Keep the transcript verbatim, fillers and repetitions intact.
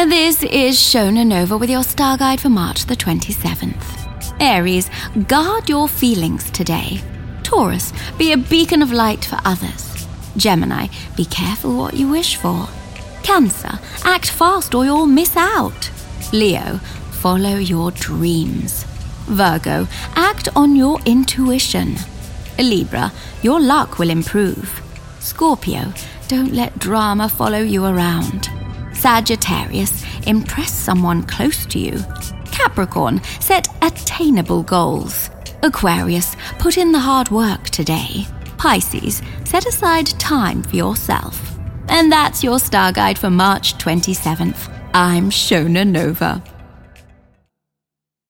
This is Shona Nova with your star guide for March the twenty-seventh. Aries, guard your feelings today. Taurus, be a beacon of light for others. Gemini, be careful what you wish for. Cancer, act fast or you'll miss out. Leo, follow your dreams. Virgo, act on your intuition. Libra, your luck will improve. Scorpio, don't let drama follow you around. Sagittarius, impress someone close to you. Capricorn, set attainable goals. Aquarius, put in the hard work today. Pisces, set aside time for yourself. And that's your star guide for March twenty-seventh. I'm Shona Nova.